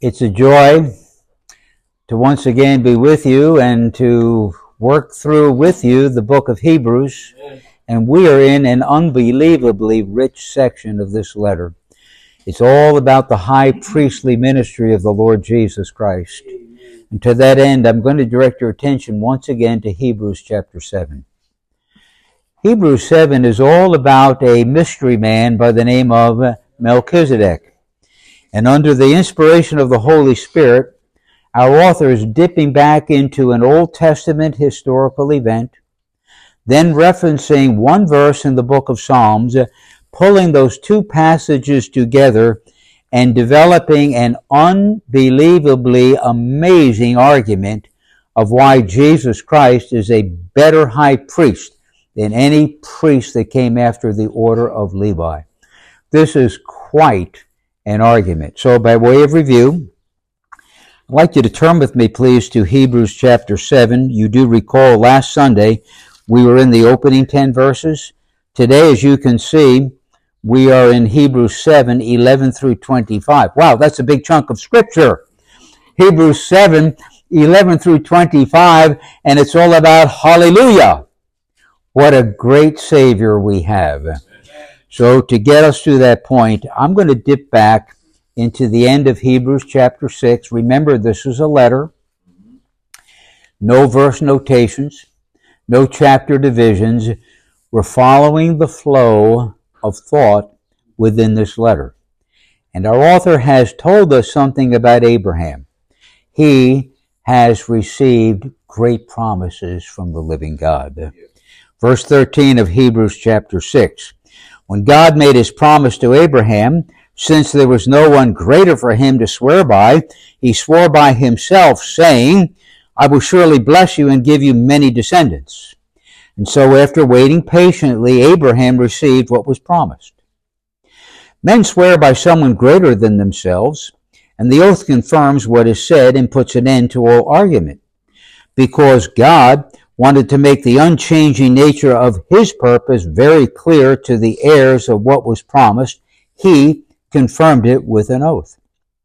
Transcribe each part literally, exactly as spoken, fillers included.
It's a joy to once again be with you and to work through with you the book of Hebrews. And we are in an unbelievably rich section of this letter. It's all about the high priestly ministry of the Lord Jesus Christ. And to that end, I'm going to direct your attention once again to Hebrews chapter seven. Hebrews seven is all about a mystery man by the name of Melchizedek. And under the inspiration of the Holy Spirit, our author is dipping back into an Old Testament historical event, then referencing one verse in the book of Psalms, pulling those two passages together and developing an unbelievably amazing argument of why Jesus Christ is a better high priest than any priest that came after the order of Levi. This is quite an argument. So by way of review, I'd like you to turn with me, please, to Hebrews chapter seven. You do recall last Sunday we were in the opening ten verses. Today, as you can see, we are in Hebrews seven, eleven through twenty-five. Wow, that's a big chunk of Scripture. Hebrews seven, eleven through twenty-five, and it's all about hallelujah. What a great Savior we have. So to get us to that point, I'm going to dip back into the end of Hebrews chapter six. Remember, this is a letter. No verse notations, no chapter divisions. We're following the flow of thought within this letter. And our author has told us something about Abraham. He has received great promises from the living God. Verse thirteen of Hebrews chapter six. When God made his promise to Abraham, since there was no one greater for him to swear by, he swore by himself, saying, I will surely bless you and give you many descendants. And so after waiting patiently, Abraham received what was promised. Men swear by someone greater than themselves, and the oath confirms what is said and puts an end to all argument. Because God wanted to make the unchanging nature of his purpose very clear to the heirs of what was promised, he confirmed it with an oath.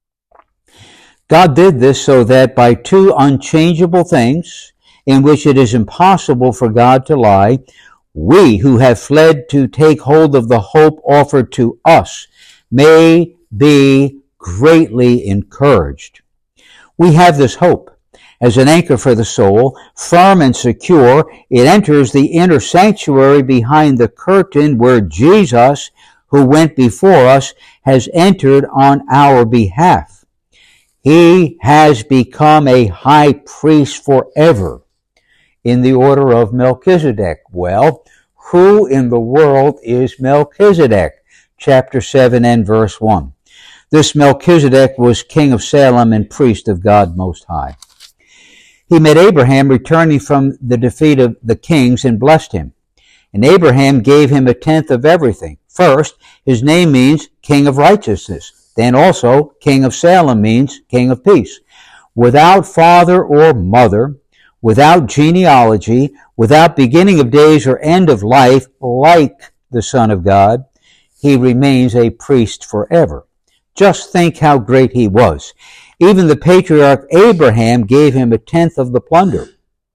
God did this so that by two unchangeable things, in which it is impossible for God to lie, we who have fled to take hold of the hope offered to us may be greatly encouraged. We have this hope as an anchor for the soul, firm and secure. It enters the inner sanctuary behind the curtain where Jesus, who went before us, has entered on our behalf. He has become a high priest forever in the order of Melchizedek. Well, who in the world is Melchizedek? Chapter seven and verse one. This Melchizedek was king of Salem and priest of God Most High. He met Abraham returning from the defeat of the kings and blessed him. And Abraham gave him a tenth of everything. First, his name means king of righteousness. Then also, king of Salem means king of peace. Without father or mother, without genealogy, without beginning of days or end of life, like the Son of God, he remains a priest forever. Just think how great he was. Even the patriarch Abraham gave him a tenth of the plunder.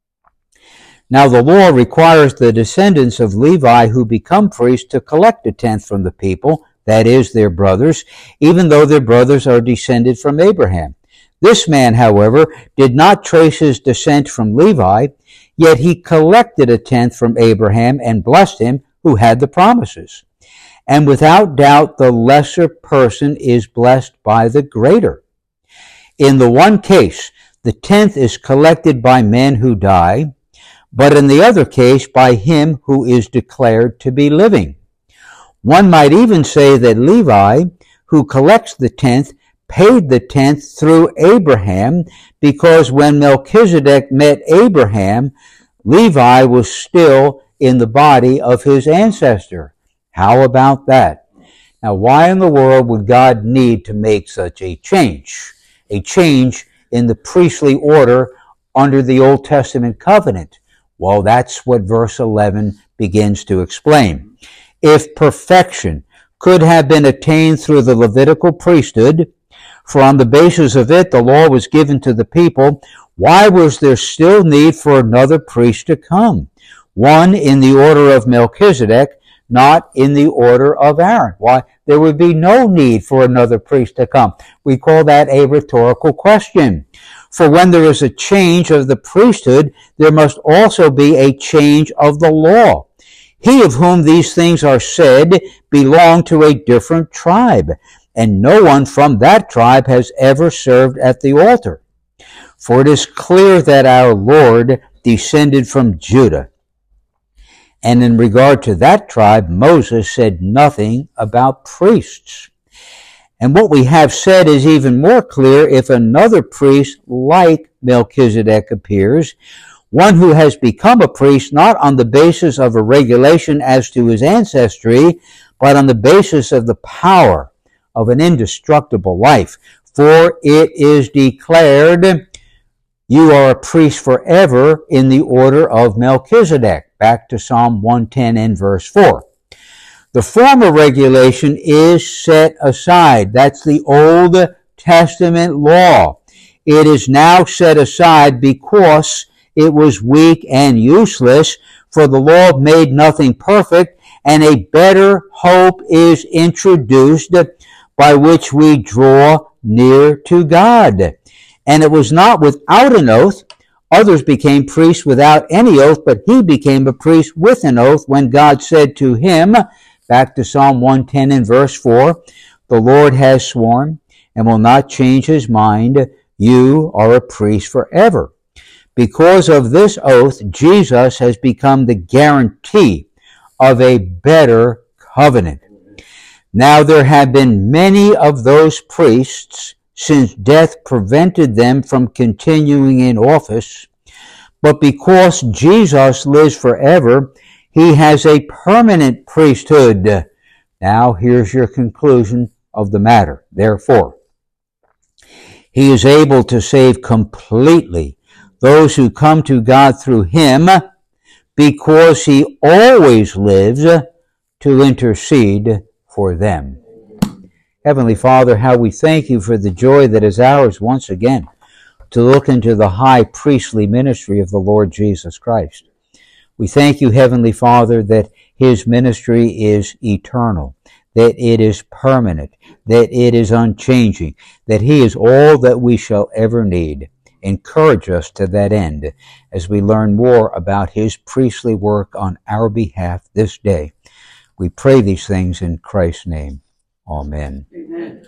Now the law requires the descendants of Levi who become priests to collect a tenth from the people, that is, their brothers, even though their brothers are descended from Abraham. This man, however, did not trace his descent from Levi, yet he collected a tenth from Abraham and blessed him who had the promises. And without doubt the lesser person is blessed by the greater. In the one case, the tenth is collected by men who die, but in the other case by him who is declared to be living. One might even say that Levi, who collects the tenth, paid the tenth through Abraham, because when Melchizedek met Abraham, Levi was still in the body of his ancestor. How about that? Now, why in the world would God need to make such a change? A change in the priestly order under the Old Testament covenant? Well, that's what verse eleven begins to explain. If perfection could have been attained through the Levitical priesthood, For on the basis of it, the law was given to the people. Why was there still need for another priest to come? One in the order of Melchizedek, not in the order of Aaron. Why? There would be no need for another priest to come. We call that a rhetorical question. For when there is a change of the priesthood, there must also be a change of the law. He of whom these things are said belonged to a different tribe, and no one from that tribe has ever served at the altar. For it is clear that our Lord descended from Judah. And in regard to that tribe, Moses said nothing about priests. And what we have said is even more clear if another priest like Melchizedek appears, one who has become a priest not on the basis of a regulation as to his ancestry, but on the basis of the power of an indestructible life. For it is declared, you are a priest forever in the order of Melchizedek. Back to Psalm one ten and verse four. The former regulation is set aside. That's the Old Testament law. It is now set aside because it was weak and useless, for the law made nothing perfect, and a better hope is introduced by which we draw near to God. And it was not without an oath. Others became priests without any oath, but he became a priest with an oath when God said to him, back to Psalm one ten and verse four, the Lord has sworn and will not change his mind. You are a priest forever. Because of this oath, Jesus has become the guarantee of a better covenant. Now there have been many of those priests since death prevented them from continuing in office, but because Jesus lives forever, he has a permanent priesthood. Now here's your conclusion of the matter. Therefore, he is able to save completely those who come to God through him, because he always lives to intercede for them. Heavenly Father, how we thank you for the joy that is ours once again to look into the high priestly ministry of the Lord Jesus Christ. We thank you, Heavenly Father, that his ministry is eternal, that it is permanent, that it is unchanging, that he is all that we shall ever need. Encourage us to that end as we learn more about his priestly work on our behalf this day. We pray these things in Christ's name. Amen. Amen.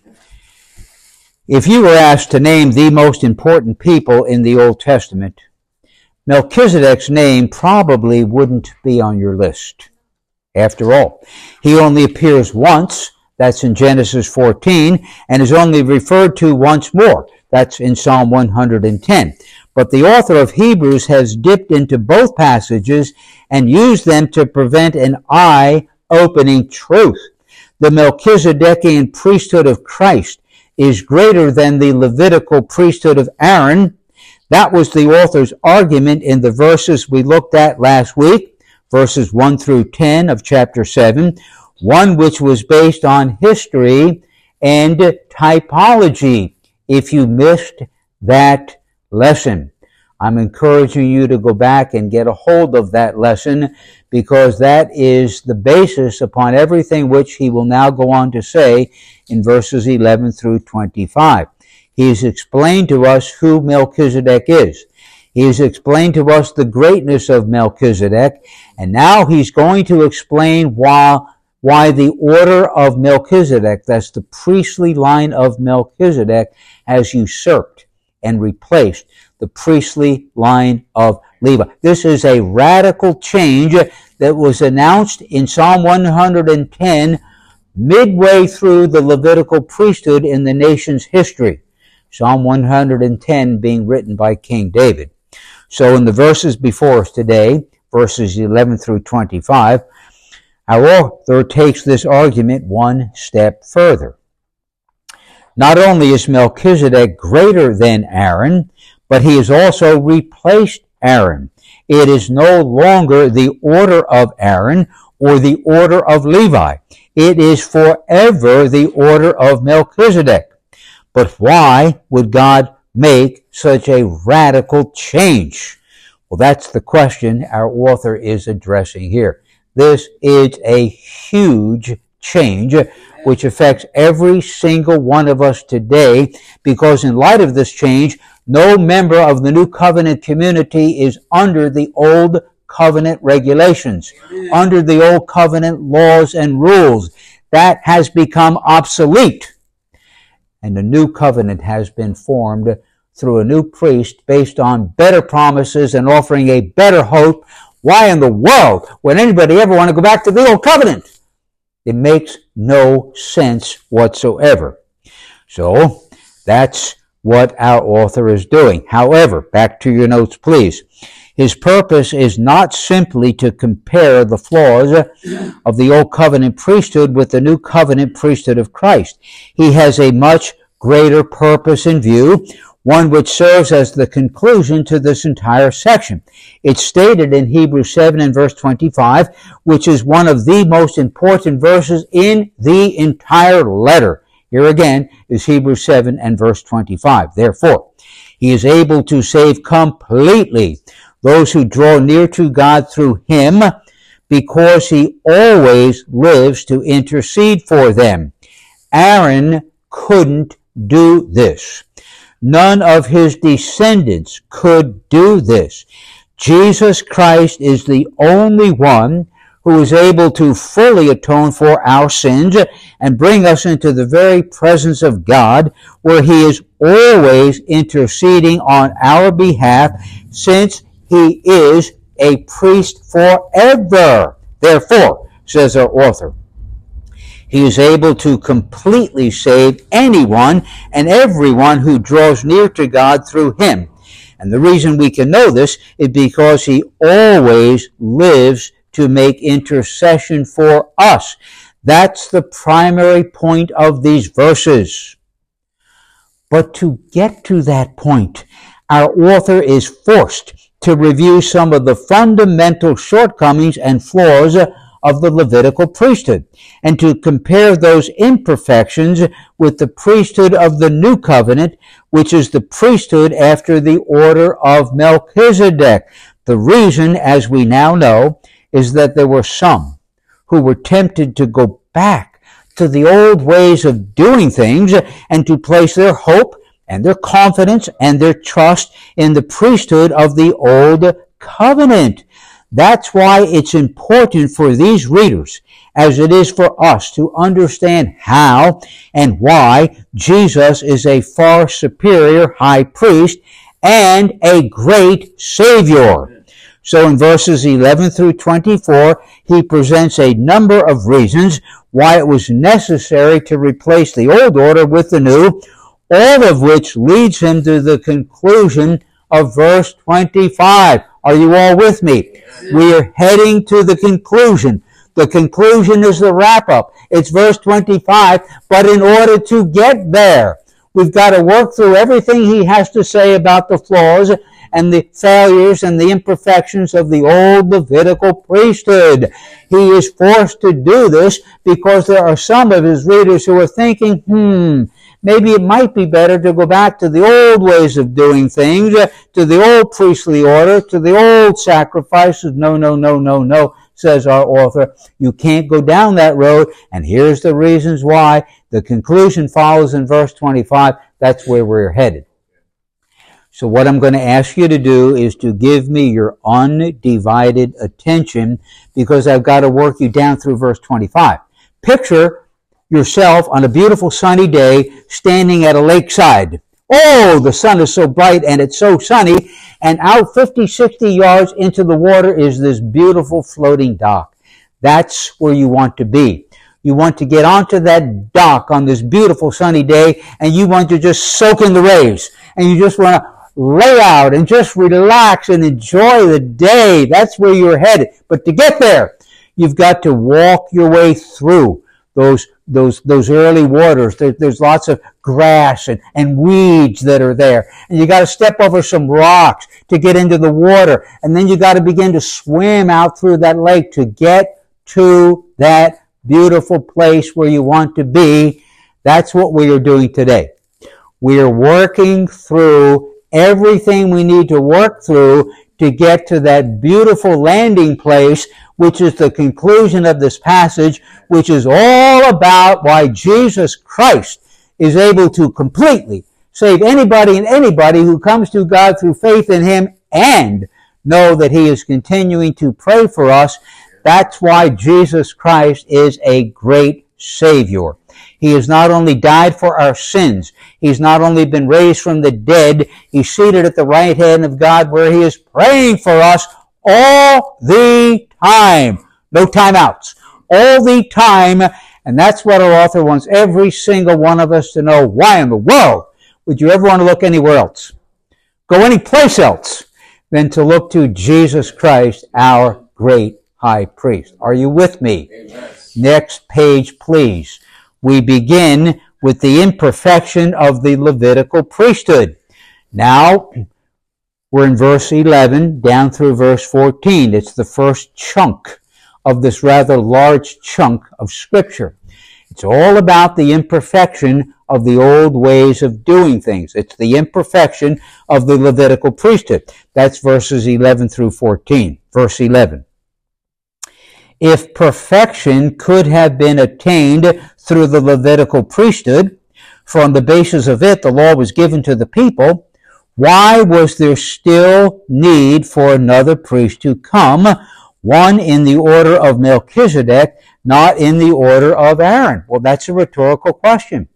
If you were asked to name the most important people in the Old Testament, Melchizedek's name probably wouldn't be on your list. After all, he only appears once, that's in Genesis fourteen, and is only referred to once more, that's in Psalm one hundred ten. But the author of Hebrews has dipped into both passages and used them to present an eye-opening truth. The Melchizedekian priesthood of Christ is greater than the Levitical priesthood of Aaron. That was the author's argument in the verses we looked at last week, verses one through ten of chapter seven, one which was based on history and typology. If you missed that lesson, I'm encouraging you to go back and get a hold of that lesson, because that is the basis upon everything which he will now go on to say in verses eleven through twenty-five. He has explained to us who Melchizedek is. He has explained to us the greatness of Melchizedek, and now he's going to explain why, why the order of Melchizedek, that's the priestly line of Melchizedek, has usurped and replaced the priestly line of Levi. This is a radical change that was announced in Psalm one hundred ten midway through the Levitical priesthood in the nation's history. Psalm one hundred ten being written by King David. So in the verses before us today, verses eleven through twenty-five, our author takes this argument one step further. Not only is Melchizedek greater than Aaron, but he has also replaced Aaron. It is no longer the order of Aaron or the order of Levi. It is forever the order of Melchizedek. But why would God make such a radical change? Well, that's the question our author is addressing here. This is a huge change which affects every single one of us today, because in light of this change, no member of the New Covenant community is under the Old Covenant regulations, under the Old Covenant laws and rules. That has become obsolete. And the New Covenant has been formed through a new priest based on better promises and offering a better hope. Why in the world would anybody ever want to go back to the Old Covenant? It makes no sense whatsoever. So that's what our author is doing. However, back to your notes, please. His purpose is not simply to compare the flaws of the Old Covenant priesthood with the New Covenant priesthood of Christ. He has a much greater purpose in view, one which serves as the conclusion to this entire section. It's stated in Hebrews seven and verse twenty-five, which is one of the most important verses in the entire letter. Here again is Hebrews seven and verse twenty-five. Therefore, he is able to save completely those who draw near to God through him, because he always lives to intercede for them. Aaron couldn't do this. None of his descendants could do this. Jesus Christ is the only one who is able to fully atone for our sins and bring us into the very presence of God, where he is always interceding on our behalf, since he is a priest forever. Therefore, says our author, he is able to completely save anyone and everyone who draws near to God through him. And the reason we can know this is because he always lives to make intercession for us. That's the primary point of these verses. But to get to that point, our author is forced to review some of the fundamental shortcomings and flaws of the Levitical priesthood, and to compare those imperfections with the priesthood of the New Covenant, which is the priesthood after the order of Melchizedek. The reason, as we now know, is that there were some who were tempted to go back to the old ways of doing things and to place their hope and their confidence and their trust in the priesthood of the Old Covenant. That's why it's important for these readers, as it is for us, to understand how and why Jesus is a far superior high priest and a great Savior. So in verses eleven through twenty-four, he presents a number of reasons why it was necessary to replace the old order with the new, all of which leads him to the conclusion of verse twenty-five. Are you all with me? We are heading to the conclusion. The conclusion is the wrap-up. It's verse twenty-five, but in order to get there, we've got to work through everything he has to say about the flaws and the failures and the imperfections of the old Levitical priesthood. He is forced to do this because there are some of his readers who are thinking, hmm, maybe it might be better to go back to the old ways of doing things, to the old priestly order, to the old sacrifices. No, no, no, no, no, says our author. You can't go down that road, and here's the reasons why. The conclusion follows in verse twenty-five. That's where we're headed. So what I'm going to ask you to do is to give me your undivided attention, because I've got to work you down through verse twenty-five. Picture yourself on a beautiful sunny day standing at a lakeside. Oh, the sun is so bright and it's so sunny, and out fifty, sixty yards into the water is this beautiful floating dock. That's where you want to be. You want to get onto that dock on this beautiful sunny day, and you want to just soak in the waves, and you just want to lay out and just relax and enjoy the day. That's where you're headed. But to get there, you've got to walk your way through those those those early waters. There, there's lots of grass and, and weeds that are there. And you got to step over some rocks to get into the water. And then you got to begin to swim out through that lake to get to that beautiful place where you want to be. That's what we are doing today. We are working through everything we need to work through to get to that beautiful landing place, which is the conclusion of this passage, which is all about why Jesus Christ is able to completely save anybody and anybody who comes to God through faith in Him and know that He is continuing to pray for us. That's why Jesus Christ is a great Savior. He has not only died for our sins, He's not only been raised from the dead, He's seated at the right hand of God where He is praying for us all the time. No timeouts. All the time. And that's what our author wants every single one of us to know. Why in the world would you ever want to look anywhere else? Go any place else than to look to Jesus Christ, our great high priest. Are you with me? Amen. Next page, please. We begin with the imperfection of the Levitical priesthood. Now, we're in verse eleven down through verse fourteen. It's the first chunk of this rather large chunk of Scripture. It's all about the imperfection of the old ways of doing things. It's the imperfection of the Levitical priesthood. That's verses eleven through fourteen. Verse eleven. If perfection could have been attained through the Levitical priesthood, for on the basis of it the law was given to the people, why was there still need for another priest to come, one in the order of Melchizedek, not in the order of Aaron? Well, that's a rhetorical question.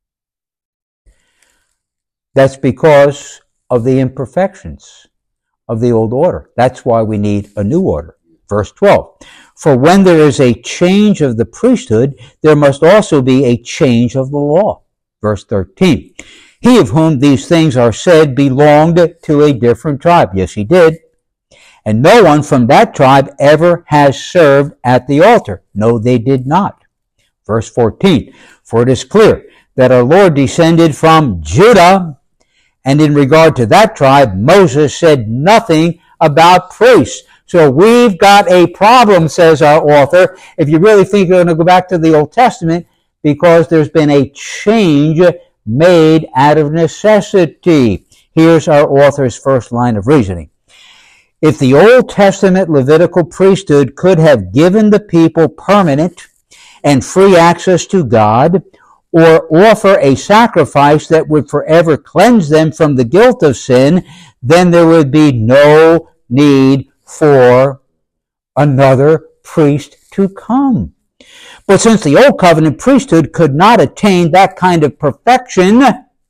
That's because of the imperfections of the old order. That's why we need a new order. Verse twelve. For when there is a change of the priesthood, there must also be a change of the law. Verse thirteen. He of whom these things are said belonged to a different tribe. Yes, he did. And no one from that tribe ever has served at the altar. No, they did not. Verse fourteen. For it is clear that our Lord descended from Judah, and in regard to that tribe, Moses said nothing about priests. So we've got a problem, says our author, if you really think you're going to go back to the Old Testament, because there's been a change made out of necessity. Here's our author's first line of reasoning. If the Old Testament Levitical priesthood could have given the people permanent and free access to God, or offer a sacrifice that would forever cleanse them from the guilt of sin, then there would be no need for another priest to come. But since the Old Covenant priesthood could not attain that kind of perfection,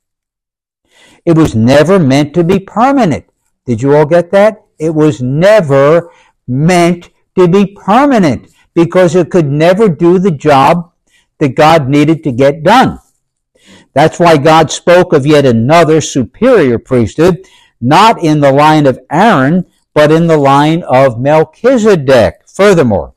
it was never meant to be permanent. Did you all get that? It was never meant to be permanent because it could never do the job that God needed to get done. That's why God spoke of yet another superior priesthood, not in the line of Aaron, but in the line of Melchizedek. Furthermore,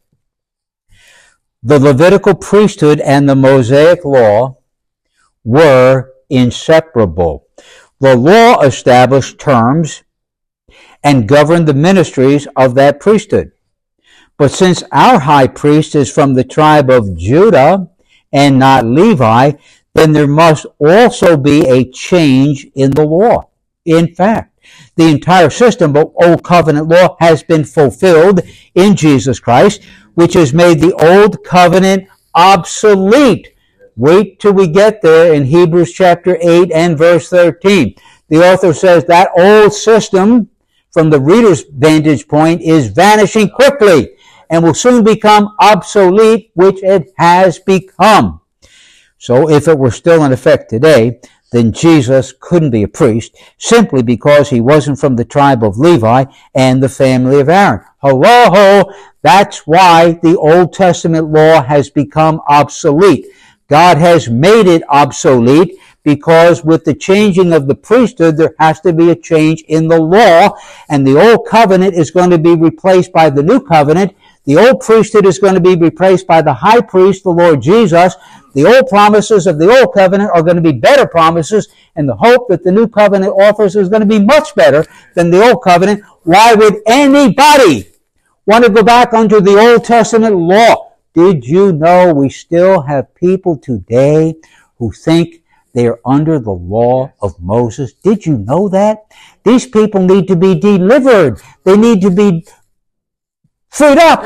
the Levitical priesthood and the Mosaic law were inseparable. The law established terms and governed the ministries of that priesthood. But since our high priest is from the tribe of Judah and not Levi, then there must also be a change in the law. In fact, the entire system of Old Covenant law has been fulfilled in Jesus Christ, which has made the Old Covenant obsolete. Wait till we get there in Hebrews chapter eight and verse thirteen. The author says that old system, from the reader's vantage point, is vanishing quickly and will soon become obsolete, which it has become. So if it were still in effect today, then Jesus couldn't be a priest simply because he wasn't from the tribe of Levi and the family of Aaron. Hello, that's why the Old Testament law has become obsolete. God has made it obsolete because with the changing of the priesthood, there has to be a change in the law, and the Old Covenant is going to be replaced by the New Covenant. The old priesthood is going to be replaced by the high priest, the Lord Jesus. The old promises of the Old Covenant are going to be better promises, and the hope that the New Covenant offers is going to be much better than the Old Covenant. Why would anybody want to go back under the Old Testament law? Did you know we still have people today who think They are under the law of Moses. Did you know that? These people need to be delivered. They need to be freed up.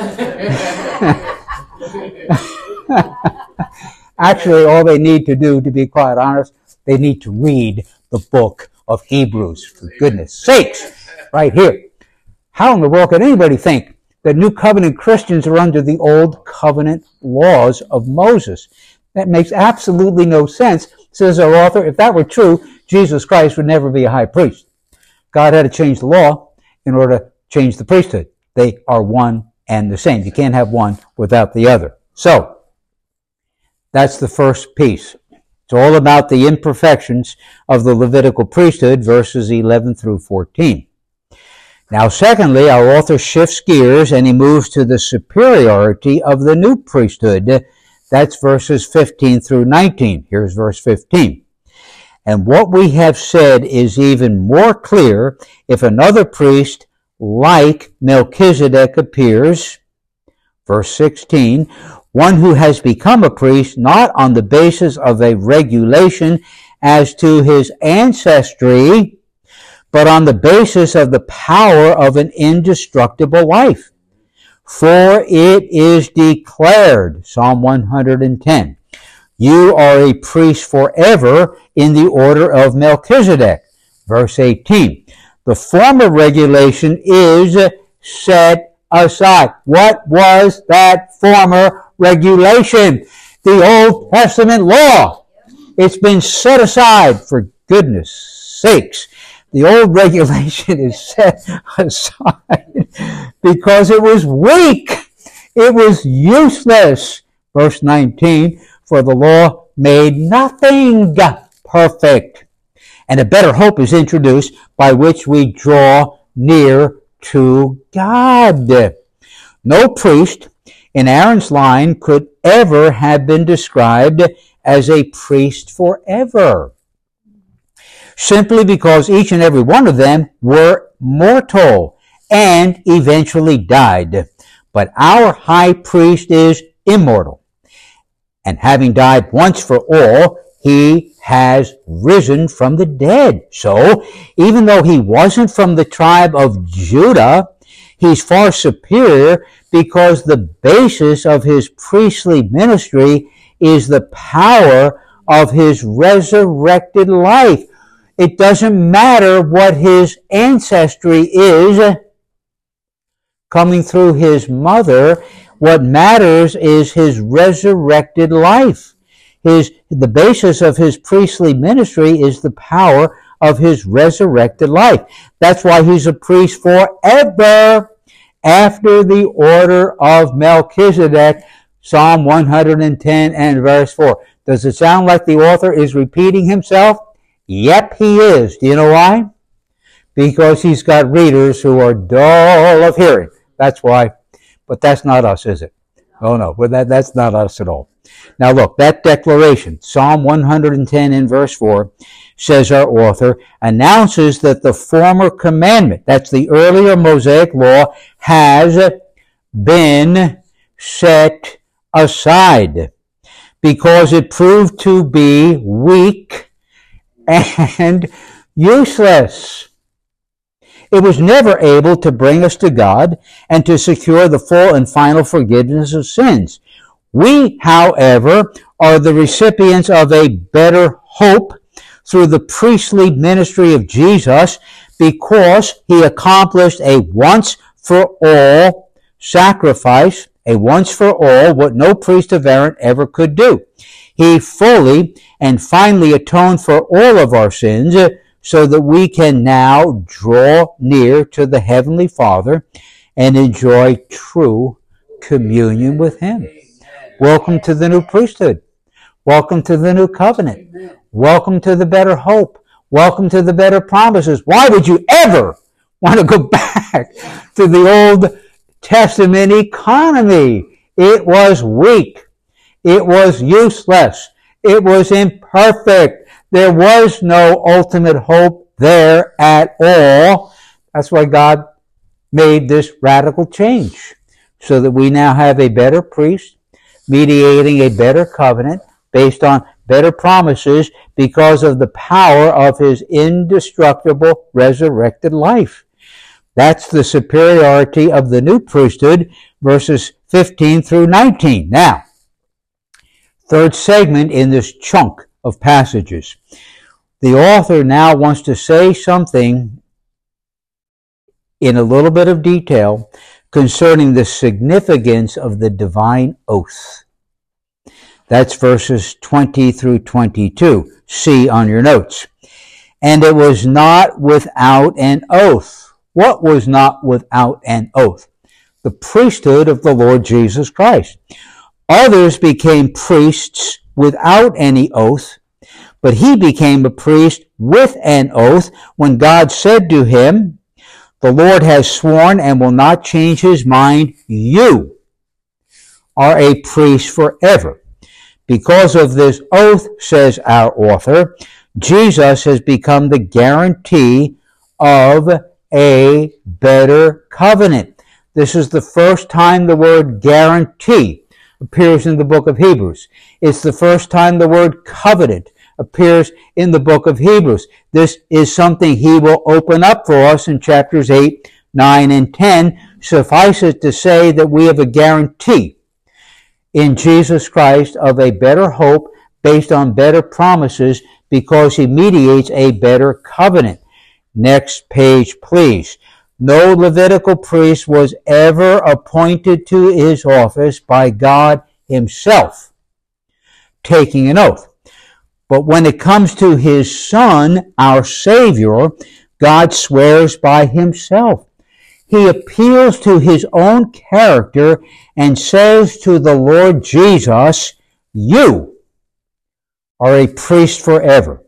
Actually, all they need to do, to be quite honest, they need to read the book of Hebrews, for goodness sakes, right here. How in the world could anybody think that New Covenant Christians are under the Old Covenant laws of Moses? That makes absolutely no sense, says our author. If that were true, Jesus Christ would never be a high priest. God had to change the law in order to change the priesthood. They are one and the same. You can't have one without the other. So, that's the first piece. It's all about the imperfections of the Levitical priesthood, verses eleven through fourteen. Now, secondly, our author shifts gears and he moves to the superiority of the new priesthood. That's verses fifteen through nineteen. Here's verse fifteen. And what we have said is even more clear if another priest like Melchizedek appears. Verse sixteen. One who has become a priest not on the basis of a regulation as to his ancestry, but on the basis of the power of an indestructible life. For it is declared, Psalm one hundred ten, you are a priest forever in the order of Melchizedek. Verse eighteen, the former regulation is set aside. What was that former regulation? The Old Testament law. It's been set aside, for goodness sakes. The old regulation is set aside because it was weak. It was useless. Verse nineteen, for the law made nothing perfect. And a better hope is introduced by which we draw near to God. No priest in Aaron's line could ever have been described as a priest forever, simply because each and every one of them were mortal and eventually died. But our high priest is immortal, and having died once for all, he has risen from the dead. So, even though he wasn't from the tribe of Judah, he's far superior because the basis of his priestly ministry is the power of his resurrected life. It doesn't matter what his ancestry is coming through his mother. What matters is his resurrected life. His, the basis of his priestly ministry is the power of his resurrected life. That's why he's a priest forever after the order of Melchizedek, Psalm one hundred ten and verse four. Does it sound like the author is repeating himself? Yep, he is. Do you know why? Because he's got readers who are dull of hearing. That's why. But that's not us, is it? Oh no, well, that, that's not us at all. Now look, that declaration, Psalm one hundred ten and verse four, says our author, announces that the former commandment, that's the earlier Mosaic law, has been set aside because it proved to be weak and useless. It was never able to bring us to God and to secure the full and final forgiveness of sins. We, however, are the recipients of a better hope through the priestly ministry of Jesus because he accomplished a once-for-all sacrifice, a once-for-all, what no priest of Aaron ever could do. He fully and finally atoned for all of our sins so that we can now draw near to the Heavenly Father and enjoy true communion with him. Welcome to the new priesthood. Welcome to the new covenant. Welcome to the better hope. Welcome to the better promises. Why would you ever want to go back to the Old Testament economy? It was weak. It was useless. It was imperfect. There was no ultimate hope there at all. That's why God made this radical change, so that we now have a better priest mediating a better covenant based on better promises because of the power of his indestructible resurrected life. That's the superiority of the new priesthood, verses fifteen through nineteen. Now, third segment in this chunk of passages. The author now wants to say something in a little bit of detail concerning the significance of the divine oath. That's verses twenty through twenty-two. See on your notes. And it was not without an oath. What was not without an oath? The priesthood of the Lord Jesus Christ. Others became priests without any oath, but he became a priest with an oath when God said to him, "The Lord has sworn and will not change his mind. You are a priest forever." Because of this oath, says our author, Jesus has become the guarantee of a better covenant. This is the first time the word guarantee appears in the book of Hebrews. It's the first time the word covenant appears in the book of Hebrews. This is something he will open up for us in chapters eight, nine, and ten. Suffice it to say that we have a guarantee in Jesus Christ of a better hope based on better promises because he mediates a better covenant. Next page, please. No Levitical priest was ever appointed to his office by God himself, taking an oath. But when it comes to his Son, our Savior, God swears by himself. He appeals to his own character and says to the Lord Jesus, "You are a priest forever.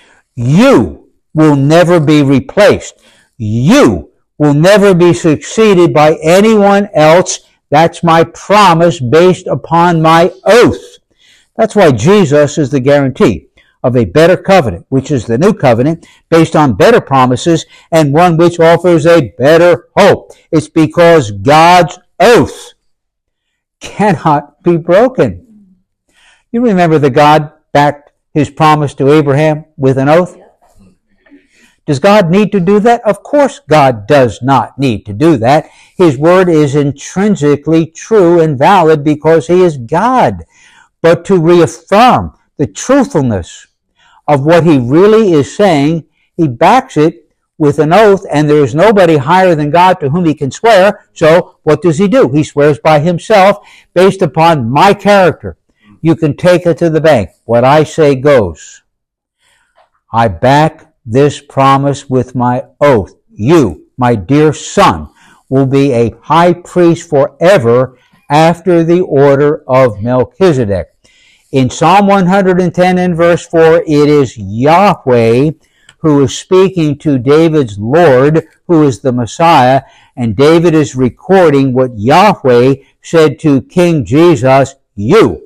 You will never be replaced. You will never be succeeded by anyone else. That's my promise based upon my oath." That's why Jesus is the guarantee of a better covenant, which is the new covenant, based on better promises, and one which offers a better hope. It's because God's oath cannot be broken. You remember that God backed his promise to Abraham with an oath? Does God need to do that? Of course God does not need to do that. His word is intrinsically true and valid because he is God. But to reaffirm the truthfulness of what he really is saying, he backs it with an oath, and there is nobody higher than God to whom he can swear. So what does he do? He swears by himself based upon my character. You can take it to the bank. What I say goes. I back this promise with my oath. You, my dear son, will be a high priest forever after the order of Melchizedek. In Psalm one hundred ten and verse four, it is Yahweh who is speaking to David's Lord, who is the Messiah, and David is recording what Yahweh said to King Jesus, "You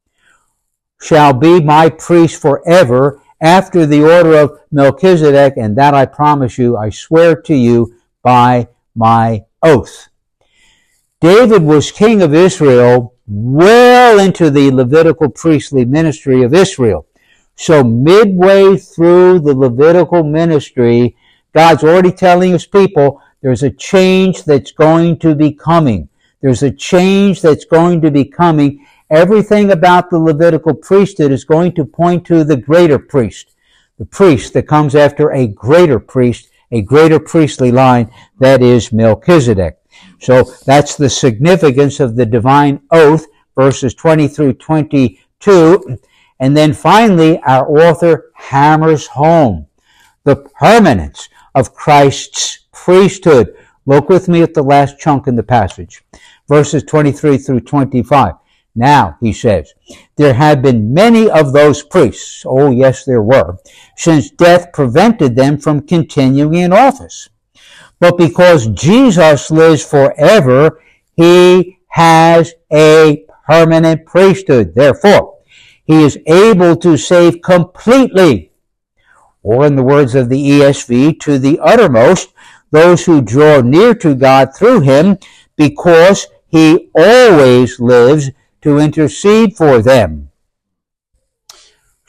shall be my priest forever after the order of Melchizedek, and that I promise you, I swear to you by my oath." David was king of Israel well into the Levitical priestly ministry of Israel. So midway through the Levitical ministry, God's already telling his people there's a change that's going to be coming. There's a change that's going to be coming. Everything about the Levitical priesthood is going to point to the greater priest, the priest that comes after a greater priest, a greater priestly line, that is Melchizedek. So that's the significance of the divine oath, verses twenty through twenty-two. And then finally, our author hammers home the permanence of Christ's priesthood. Look with me at the last chunk in the passage, verses twenty-three through twenty-five. Now, he says, there have been many of those priests, oh yes there were, since death prevented them from continuing in office. But because Jesus lives forever, he has a permanent priesthood. Therefore, he is able to save completely, or in the words of the E S V, to the uttermost, those who draw near to God through him, because he always lives to intercede for them.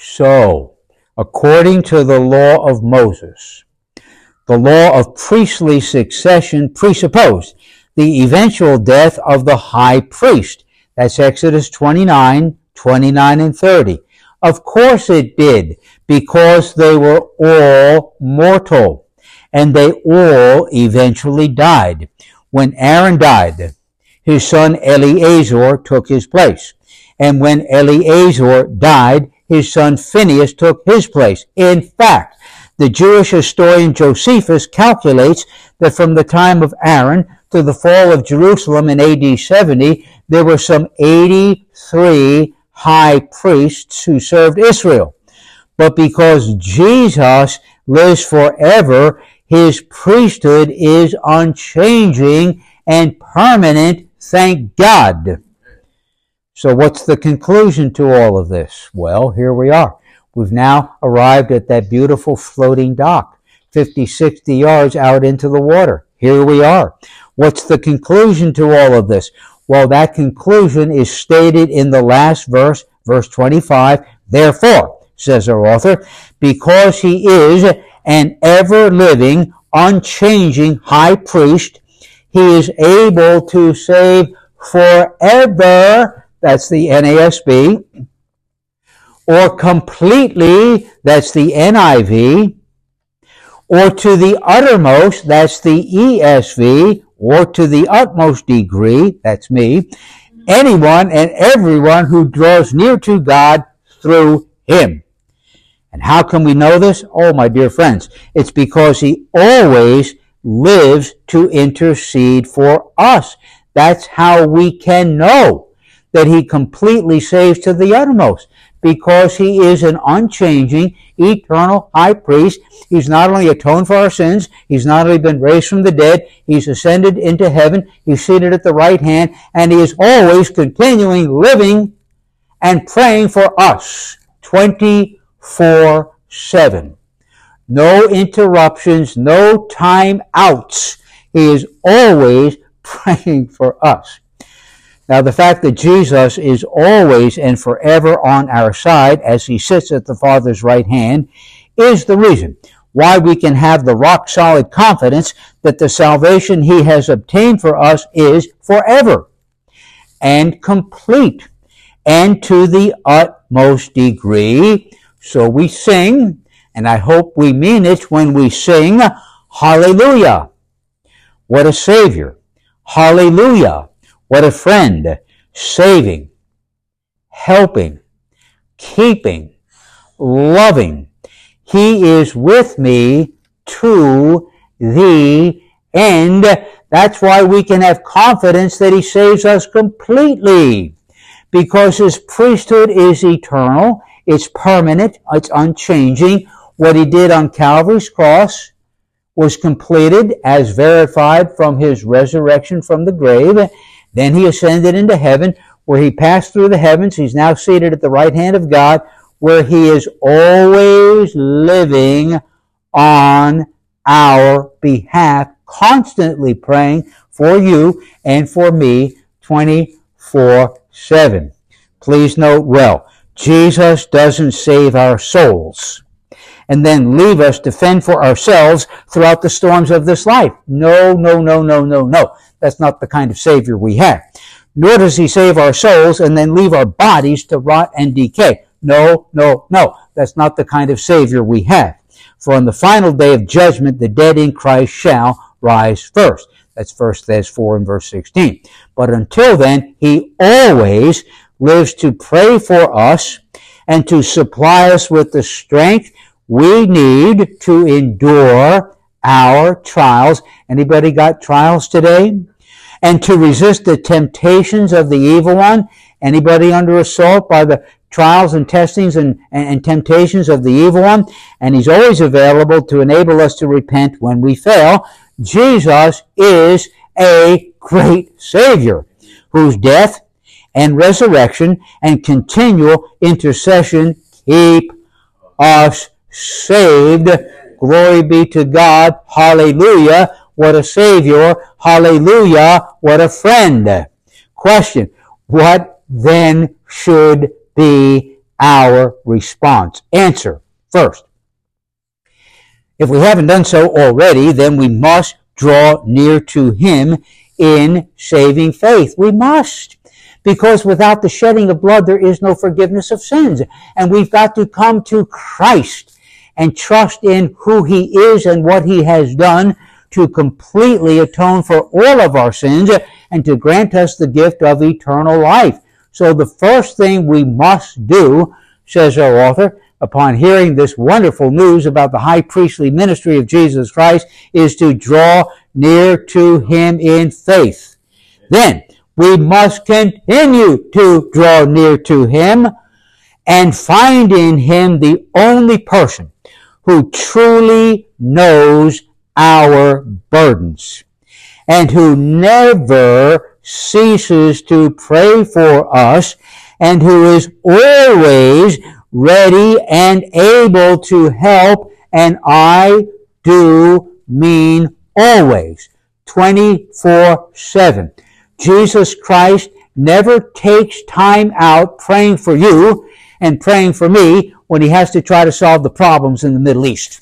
So, according to the law of Moses, the law of priestly succession presupposed the eventual death of the high priest. That's Exodus twenty-nine, twenty-nine and thirty. Of course it did, because they were all mortal, and they all eventually died. When Aaron died, his son Eleazar took his place. And when Eleazar died, his son Phinehas took his place. In fact, the Jewish historian Josephus calculates that from the time of Aaron to the fall of Jerusalem in A D seventy, there were some eighty-three high priests who served Israel. But because Jesus lives forever, his priesthood is unchanging and permanent, thank God. So what's the conclusion to all of this? Well, here we are. We've now arrived at that beautiful floating dock, fifty, sixty yards out into the water. Here we are. What's the conclusion to all of this? Well, that conclusion is stated in the last verse, verse twenty-five. Therefore, says our author, because he is an ever-living, unchanging high priest, he is able to save forever, that's the N A S B, or completely, that's the N I V, or to the uttermost, that's the E S V, or to the utmost degree, that's me, anyone and everyone who draws near to God through him. And how can we know this? Oh, my dear friends, it's because he always lives to intercede for us. That's how we can know that he completely saves to the uttermost, because he is an unchanging, eternal high priest. He's not only atoned for our sins, he's not only been raised from the dead, he's ascended into heaven, he's seated at the right hand, and he is always continuing living and praying for us twenty-four seven. No interruptions, no time outs. He is always praying for us. Now, the fact that Jesus is always and forever on our side as he sits at the Father's right hand is the reason why we can have the rock-solid confidence that the salvation he has obtained for us is forever and complete and to the utmost degree. So we sing, and I hope we mean it when we sing, Hallelujah! What a Savior! Hallelujah! What a friend, saving, helping, keeping, loving. He is with me to the end. That's why we can have confidence that he saves us completely, because his priesthood is eternal, it's permanent, it's unchanging. What he did on Calvary's cross was completed as verified from his resurrection from the grave. Then he ascended into heaven, where he passed through the heavens. He's now seated at the right hand of God, where he is always living on our behalf, constantly praying for you and for me twenty-four seven. Please note well, Jesus doesn't save our souls and then leave us to fend for ourselves throughout the storms of this life. No, no, no, no, no, no. That's not the kind of Savior we have. Nor does he save our souls and then leave our bodies to rot and decay. No, no, no. That's not the kind of Savior we have. For on the final day of judgment, the dead in Christ shall rise first. That's First Thessalonians four and verse sixteen. But until then, he always lives to pray for us and to supply us with the strength we need to endure our trials. Anybody got trials today? And to resist the temptations of the evil one. Anybody under assault by the trials and testings and, and, and temptations of the evil one? And he's always available to enable us to repent when we fail. Jesus is a great Savior whose death and resurrection and continual intercession keep us saved. Glory be to God. Hallelujah. What a Savior. Hallelujah. What a friend. Question. What then should be our response. Answer first. If we haven't done so already, then we must draw near to him in saving faith. We must. Because without the shedding of blood, there is no forgiveness of sins. And we've got to come to Christ and trust in who he is and what he has done to completely atone for all of our sins and to grant us the gift of eternal life. So the first thing we must do, says our author, upon hearing this wonderful news about the high priestly ministry of Jesus Christ, is to draw near to him in faith. Then we must continue to draw near to him and find in him the only person who truly knows our burdens and who never ceases to pray for us and who is always ready and able to help, and I do mean always, twenty-four seven. Jesus Christ never takes time out praying for you and praying for me when he has to try to solve the problems in the Middle East.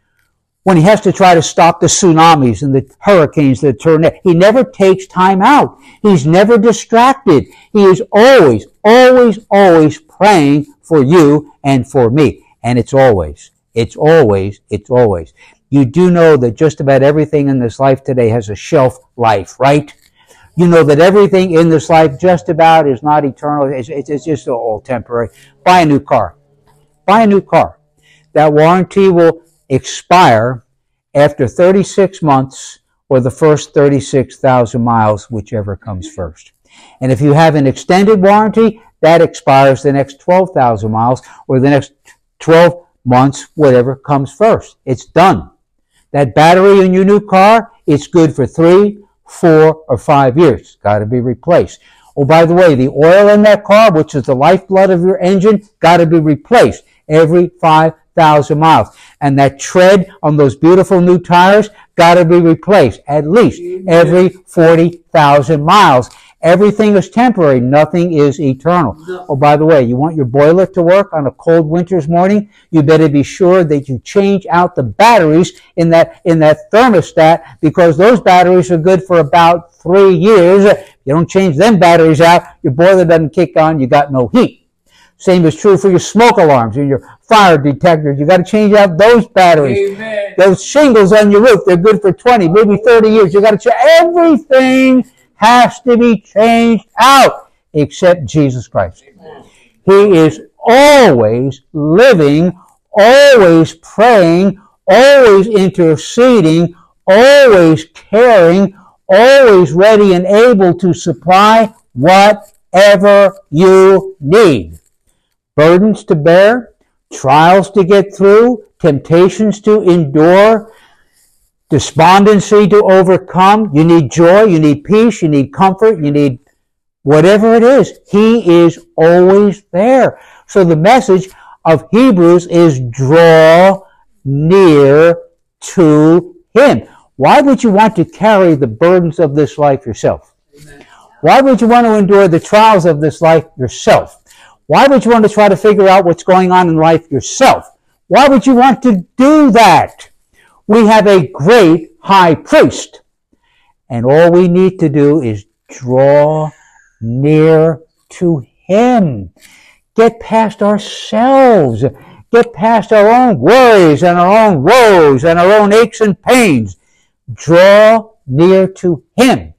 When he has to try to stop the tsunamis and the hurricanes, the tornadoes. He never takes time out. He's never distracted. He is always, always, always praying for you and for me. And it's always, it's always, it's always. You do know that just about everything in this life today has a shelf life, right? You know that everything in this life just about is not eternal. It's, it's, it's just all temporary. Buy a new car. Buy a new car. That warranty will expire after thirty-six months or the first thirty-six thousand miles, whichever comes first. And if you have an extended warranty, that expires the next twelve thousand miles or the next twelve months, whatever comes first. It's done. That battery in your new car, it's good for three, four, or five years. Got to be replaced. Oh, by the way, the oil in that car, which is the lifeblood of your engine, got to be replaced every five thousand miles. And that tread on those beautiful new tires got to be replaced at least every forty thousand miles. Everything is temporary. Nothing is eternal. Oh, by the way, you want your boiler to work on a cold winter's morning? You better be sure that you change out the batteries in that, in that thermostat, because those batteries are good for about three years. If you don't change them batteries out, your boiler doesn't kick on. You got no heat. Same is true for your smoke alarms and your fire detectors. You got to change out those batteries. Amen. Those shingles on your roof, they're good for twenty, maybe thirty years. You got to change everything. Has to be changed out except Jesus Christ. Amen. He is always living, always praying, always interceding, always caring, always ready and able to supply whatever you need. Burdens to bear, trials to get through, temptations to endure, despondency to overcome. You need joy, you need peace, you need comfort, you need whatever it is. He is always there. So the message of Hebrews is draw near to him. Why would you want to carry the burdens of this life yourself? Amen. Why would you want to endure the trials of this life yourself? Why would you want to try to figure out what's going on in life yourself? Why would you want to do that? We have a great high priest, and all we need to do is draw near to him. Get past ourselves. Get past our own worries and our own woes and our own aches and pains. Draw near to him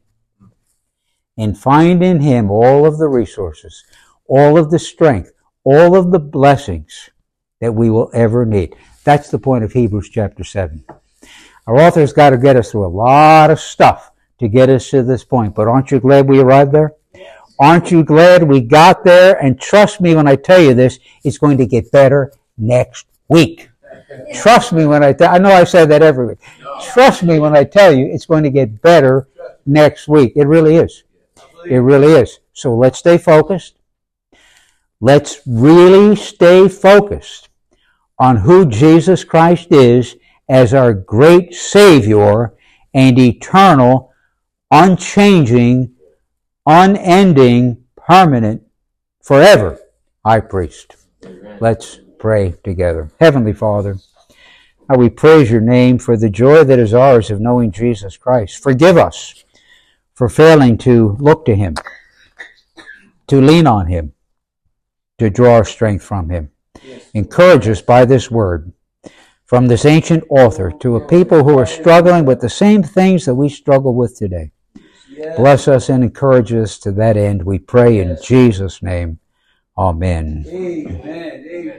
and find in him all of the resources, all of the strength, all of the blessings that we will ever need. That's the point of Hebrews chapter seven. Our author's got to get us through a lot of stuff to get us to this point. But aren't you glad we arrived there? Aren't you glad we got there? And trust me when I tell you this, it's going to get better next week. Trust me when I tell, I know I say that every week. Trust me when I tell you it's going to get better next week. It really is. It really is. So let's stay focused. Let's really stay focused on who Jesus Christ is as our great Savior and eternal, unchanging, unending, permanent, forever high priest. Let's pray together. Heavenly Father, how we praise your name for the joy that is ours of knowing Jesus Christ. Forgive us for failing to look to him, to lean on him, to draw our strength from him. Encourage us by this word from this ancient author to a people who are struggling with the same things that we struggle with today. Bless us and encourage us to that end, we pray in Jesus' name. Amen. Amen.